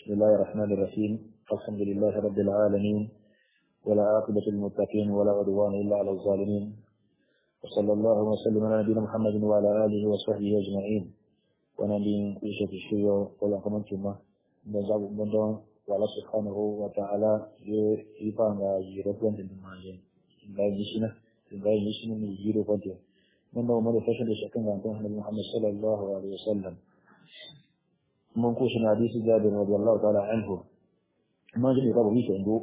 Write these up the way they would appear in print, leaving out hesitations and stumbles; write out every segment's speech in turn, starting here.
بسم الله الرحمن الرحيم. الحمد لله رب العالمين ولا عاقبة للمتقين ولا عدوان إلا على الظالمين، وصلى الله وسلم على نبينا محمد وعلى آله وصحبه أجمعين. ونبي كل شيء ولا كمان ثم نجاب بندون والله سبحانه وتعالى يبان يربون الدماغ لا يشنا من يجيرو بدي من هو من فشل شكل عن محمد صلى الله عليه وسلم. منقوش حديث جابر رضي الله تعالى عنه ما جري قبل ويك عنده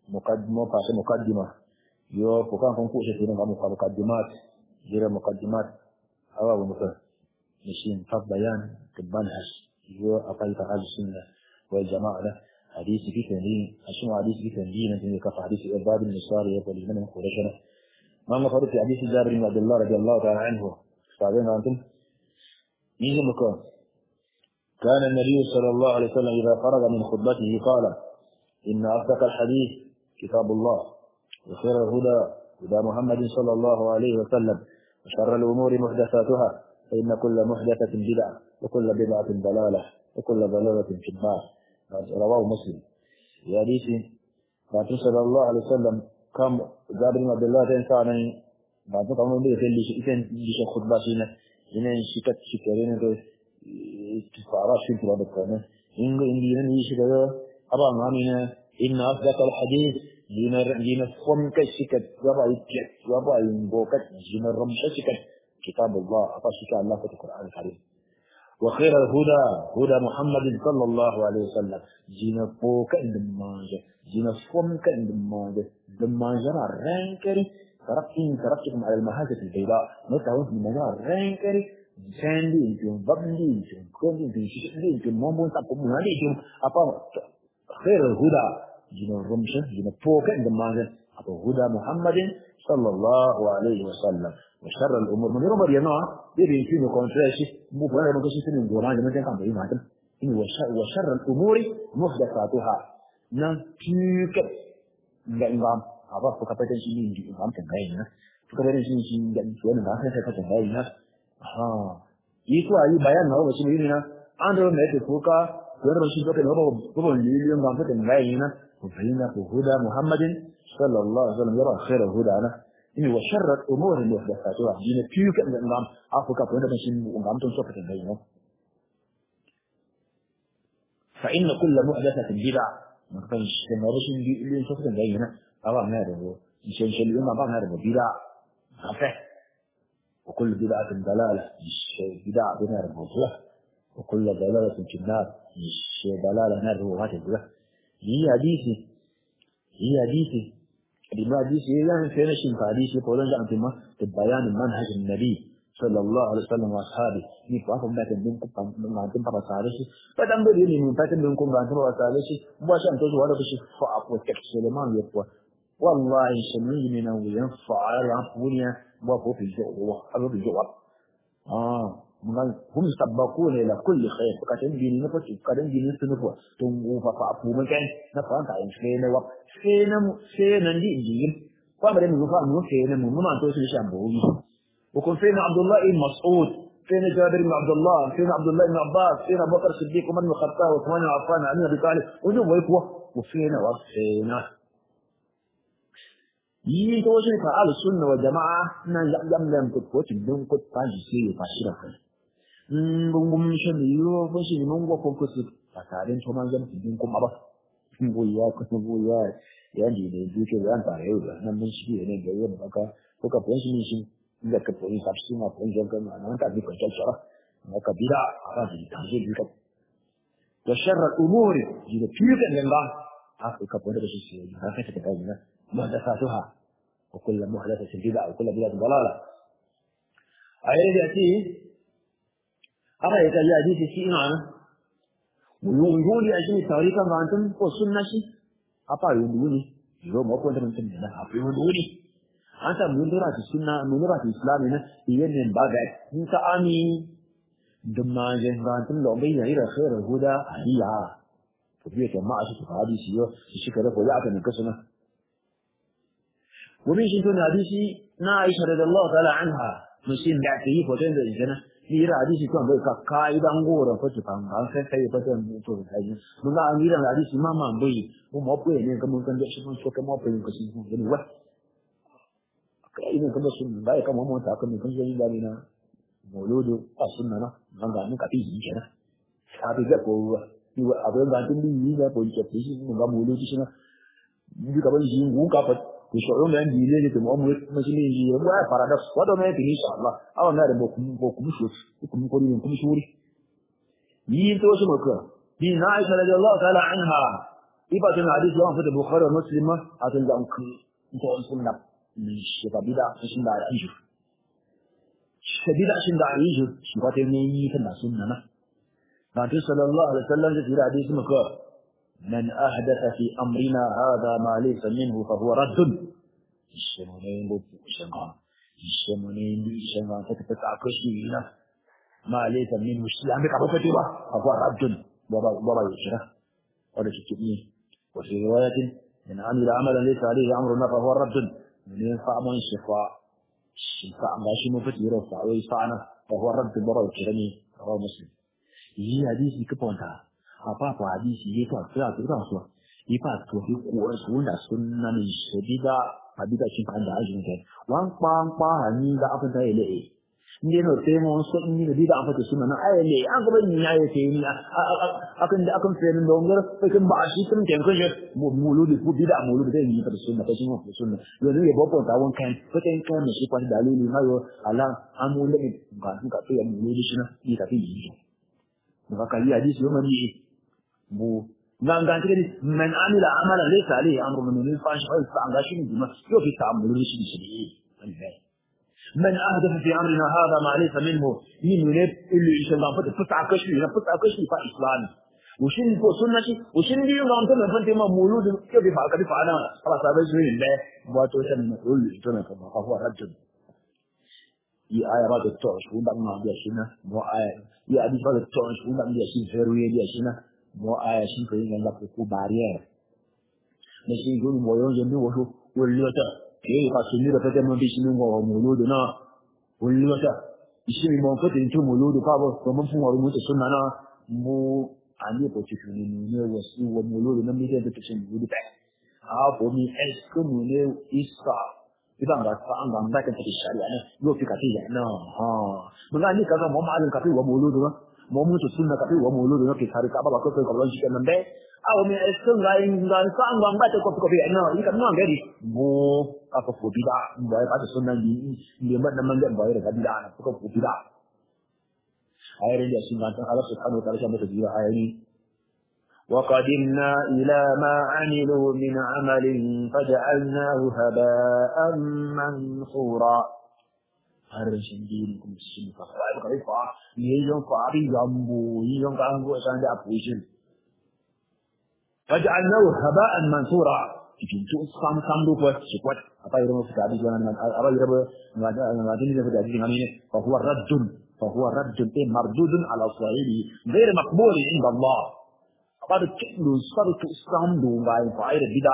مقدمة يو فكان منقوش في مقدمات غير مقدمات أو مثلا مشين فق بيان تبانهش يو أقايد أهل السنة والجماعة حديث في تنين أشوف حديث في تنين من كف حديث إباد النصار يقول من قريشنا ما مفروض في حديث جابر بن عبد الله رضي الله تعالى عنه فاهمين أنتم مين مكان كان النبي صلى الله عليه وسلم إذا فرغ من خطبته قال إن أصدق الحديث كتاب الله وخير الهدى هدى محمد صلى الله عليه وسلم وشر الأمور محدثاتها فإن كل محدثة بدعة وكل بدعة ضلالة وكل ضلالة في النار. رواه مسلم. في حديث الرسول صلى الله عليه وسلم كم جابر بن عبد الله تنساني بعد قوم به في خطبة سنة هنا شكرين تفعلش في الكلام إن يشكره أبا مامنا إن أصدق الحديث جينا فم كشكت يبا ينبوكت جينا رمشكت كتاب الله أطاشك الله في القرآن الكريم وخير الهدى هدى محمد صلى الله عليه وسلم جينا بوكت دمانجة جينا فم كدمانجة دمانجة رانكري تركتكم على المهاجة البيضاء نتعوذ من مجال رانكري Sandy itu, Babli itu, Kondi itu, Shishri itu, Mombon tak pemuda itu, apa khair al-huda, jina rumsha, jina poka in the market, apa huda Muhammadin sallallahu alaihi wasallam, wa syarr al-umur. Menurut Mariana, dia itu kontrasi, bukan ada mungkin sini orang yang macam apa ini macam ini wa syarr al-umuri muhdatsatuha. Nah, juga enggak ingam, apa perkataan sini di ingam tengahnya, perkataan sini enggak suara bahasa saya tengahnya. Itu aja bayan mau macam ini na. Andro mereka suka, orang macam tu kan orang lilium gambar tengah ini na. Bukannya huda Muhammadin sallallahu alaihi wasallam yara khair huda na. Ini wasyarat umur yang muhdatsatuha. Ini juga dalam Afrika pun ada macam gambar tu suka tengah ini. Fa inna kull muhdatsatin bid'ah. Maka semua yang suka tengah ini na. Awak nak ada, misalnya awak nak ada bid'ah. Apa? وكل بدعة ضلالة مش بدعة بنار الموضوع وكل ضلالة في النار مش ضلالة نار هو هذا الوضع. هي حديثي لما حديثي يعني في نشين في حديثي يقولون جاء انتما ببيان المنهج النبي صلى الله عليه وسلم وأصحابه نفعهم ما تنبينكم ما تنبع رسالشي فدام بديني من فتنبينكم ما تنبع رسالشي مباشا أن تزوى هذا بشفاء وكك سلمان يطوى والله سمي من وينفع العفونية وهو في الجواب هم سبقون إلى كل خير فكان دين نفس كان دين نفس تنقو ففعفو مكان نفعن تعين فينا دين فما لم يفعل منه فينا مما توصل شامبوي وكن فينا عبد الله بن مسعود فينا جابر بن عبد الله فينا عبد الله بن عباس فينا أبو بكر الصديق ومن الخطاب وعثمان بن عفان علي بن أبي طالب وفينا yi to shi fa al sunna wal jamaa nan yam lam ko ko tin don ko ta ji sai fa shi da kai bungum shi ne yo ko shi mun go ko su ta tarin to man zan tin kuma ba boya ya ji da ji ke ran ta yau da nan mun shi ne ga yau baka ko ka fon shi da ka fon sa shi ma fon jan kan nan ta bi ko ta shara maka bida a ji ta ji ka wa sharr al umuri ji da fiye da nan ba ka fon da shi sai ka ta kai ne محدثاتها وكل محدثة بدعة وكل بدعة ضلالة. أيضا يأتي أرأيت الحديث الشيء معنا ويقول لي أجل تاريخا فأنتم والسنة شيء أطاع يقولوني يوم أقول أنت من سنة أطاع يقولوني أنت من دراسة السنة من دراسة الإسلام هنا يجن باقي أنت آمين دماغ فأنتم لو بين غير خير الهدى هديها فبيك ما أشوف هذه شيء الشكر فوجعت من كسمة. ومن شنو حديثي عائشة رضي الله تعالى عنها مسلم بعد كيف وتنزل الجنة 你的hadisi kan bai ka kaidan gora fa ci kan an sai kai fa tan to kai mun ga an gidan hadisi mama bai mu mo bai ne kamun kan da shi mun so kamar bai ko shi ne wa kai ne kamar sun bai kamar mu ta kan kan yi gari na molodo a sunna na an ga mun ka fi yi kenan ka bi ga ko ni wa abin ga tin yi ga ko ce shi mun ga molodo shi na ni ka ban shi ngun ka fa ko so yon dan di ne ke mu mu shi ne yi wa paradox wa do me bi insha Allah aw na da bokum shi ko ni kuma shuri yi to shi maka bi na Aisha radiyallahu ta'ala anha iba tun hadisi wa fa Bukhari wa Muslim atun da ku to sunna ni shi ba bida shi da aisha shi bida shi da aisha shi ba ta ne yi ta sunna na Nabi sallallahu alaihi wasallam da hadisi maka من أحدث في أمرنا هذا ما ليس منه فهو رد الشمونين بشنغان الشمونين بشنغان تتبع كشينا ما ليس منه الشيء عندك أبو كتبه فهو رد بابا يشرح ولا شكئين وفي رواية من عمل عملا ليس عليه أمرنا فهو رد من ينفع من شفاء ماشي مفتير ويفعنا فهو رد بابا يشرحني رواه مسلم هي حديث كبونتها apa hadisi itu ada so ipa to di ko sunna sunna ni shedida abida cin anda ajin ke wan pang pa ni da apa dai le ni no temo so ni da apa to sunna na ai le an ga ni ya ce ni akan sai don gar kan ba shi kan kan ko muludi ku bida muludi da ni ta sunna ta cin sunna yo ne bo ta won kan ko kan shi kwa dalili na yo ala amu le ga to ya muludi shi na ni ta fi yi ba ka yi hadisi yo mani bu ngan kiri man amila amala laysa alayhi amrun min fash fa an gashi ni ma yo fi ta'ammulu shi shi man ahdatha fi amrina hadha ma laysa minhu min yunib illu inshallah fa kashi na fa kashi fa islam وشين فو سنتي وشين دي ما انت من فانت ما مولود كيف يفعل كيف انا خلاص هذا شيء الله واتو شن نقول تمام فهو رجل yi aya ba da to shi ban ma biya shi na mo aya yi hadisi ba da to shi ban biya shi feru ya biya shi na mo aya shi ko yin ga ku barrier ne shi gudu mo yon jeni wo wulli wata ke ka sunni da fata mun bi shi ngo muludu na wulli wata shi mo fata into muludu ka ba to mun fun waru mutu sunna na mu ani ko ci ni ne wasu wa muludu na mi da ta shi muludu ta a ko mi es ko mu ne isa idan ga fa an ga mun da kan shari'a ne yo fi ka ti ya no ha mun ga ni ka ga mu ma'alin ka fi wa muludu ba mu mutu sunna ka fi wa muludu ne ke tare ka ba ko ko ron shi kan be a o mi esun ga in ga fa an ga ta ko fi no ni ka no gari mu ka ko bida ba ka sunna ni ne man da man da ba da bida na ko bida ayrin da sunna ta Allah subhanahu wa ta'ala shi mata jira ayri وقدمنا إلى ما عملوا من عمل فجعلناه هباء منثورا هرشن دينكم السنفة وعلى قريفة يجون قاري جنبو يجون قانقو أسان دي أبوشن فجعلناه هباء منثورا يجون تؤسخام سامدو قوات شكوات أطا يرمو في تعديد وانا أبا يرمو نغادين في تعديد فهو رد مردود على صاحبه غير مقبول عند الله pada ciklu satu sandu ngai fa air bida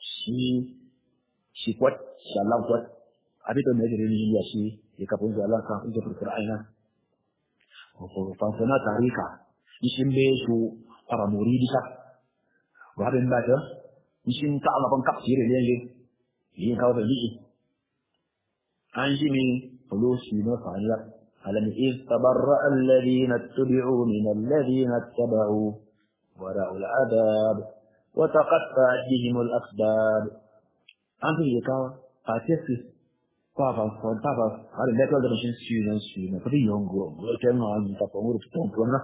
si kuat salam kuat abi to meje ni ya si ka pun Allah ka pun berfir'aina ko fa tarika isimbe su para murid sa wa ben baca isim ta Allah pengkap sire lele ni kau tadi anji ni perlu sino fa'ala alam iz tabarra alladhina tabi'u min alladhina tabau ورأوا العذاب وتقطعت بهم الأسباب أنت يكاو أتيسي بابا هذا لا تقدر شيء سينا كذي يونغو كأنه عن تفهمور تونغنا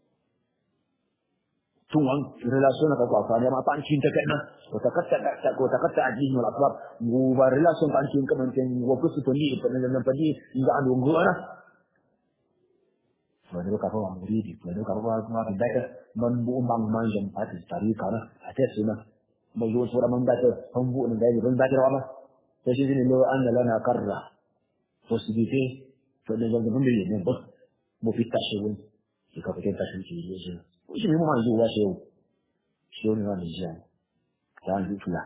تونغ relation apa apa dia apa cinta kena وتقطعت بهم الأسباب relation kan cinta kemudian waktu sepenuhnya dengan padi enggak nunggu ana Wala ka fa muridi wala ka fa ma bidaka man bu mang man jam pati tari kana ate suna mo yo sura man bata hon bu ne dai ban bata wala to shi ne lo an lana karra possibilité to ne jam ban bi ne bo mo fitta shi won ki ka fita shi ki ne shi ne mo ma yo wa shi ne wa ne ja ta ju fula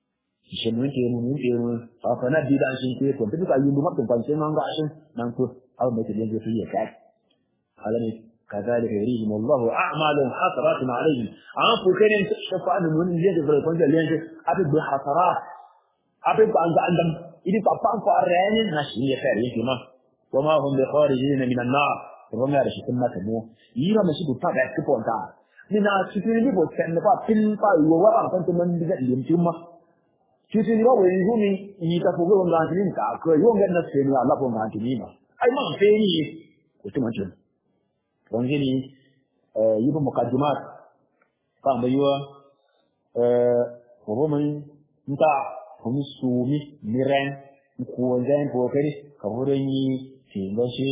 shi ne ke mu fa na bi da shi ke ko duka yi mu ma to ban sai man ga shi nan ko أو مثل ينزل فيه كعب هذا كذلك يريهم الله أعمالهم حسرات عليهم عفوا كان يشوف أن من ينزل في الكون ينزل أبد بحسرات أبد عندهم إذا طبعا فأرين نشيء خير يكما وما هم بخارجين من النار وما يرشي ثم تمو يرى مشي بطبع كفون تعال من أشتري لي بوتين نفا تنفا وورا كنت من بيجي يمتما شتري لي وينزوني يتفوقون غانتين كأك يوم جدنا سيني الله بون غانتين ما أي ما فيني وتما جن وانجلي يبقى مقدمات فهم بيوا وهم نتا هم سومي ميران كوزين بوكري كهورني تيمبشي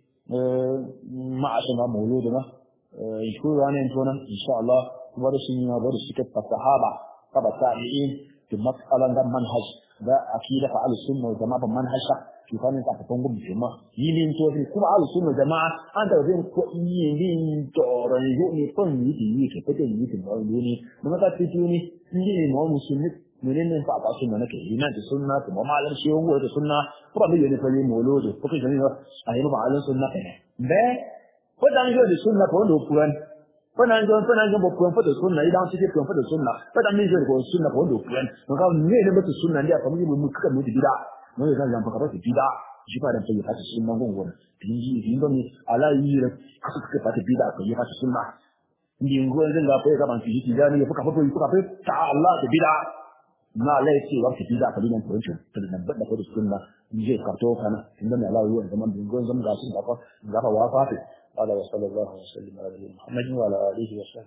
معشنا مولودنا يشكروا عن أنتونا إن شاء الله ورسينا ورسكت الصحابة طبعا التابعين في مسألة منهج ده أكيد فعل السنة والجماعة منهج كيف أنت تفهمون بجماعة يلين توفي كم على السنة والجماعة أنت وزين يلين تورا يوني فني تيجي كتير يجي تقولوني لما تقولوني يلين ما مسلم منين نفع السنة نك هنا السنة ثم ما علم شيء هو السنة طبعا بيجي في المولود فكيف يعني أهله ما علم السنة ده فدان جو السنة كون دوكوان فدان جو بوكوان فدان السنة إذا أنت تكون فدان السنة فدان ميجو السنة كون دوكوان نقول مين بس السنة اللي أفهم يبغى مكان مودي بيدا ما يكاد ينفع كذا بيدا جيبا دم تيجي فاس السنة كون تيجي على يير كذا فاس بيدا كذا فاس السنة نيجون زين لا بيجا بان تيجي تيجي يعني يفكر تعالى بيدا ما لا يصير وقت بيدا كذا نقولش كذا نبدأ نقول السنة نيجي كارتوه كنا عندنا الله يقول زمان نيجون زمان قاسين بقى وافاتي قال وصلى الله وسلم على نبينا محمد وعلى آله وصحبه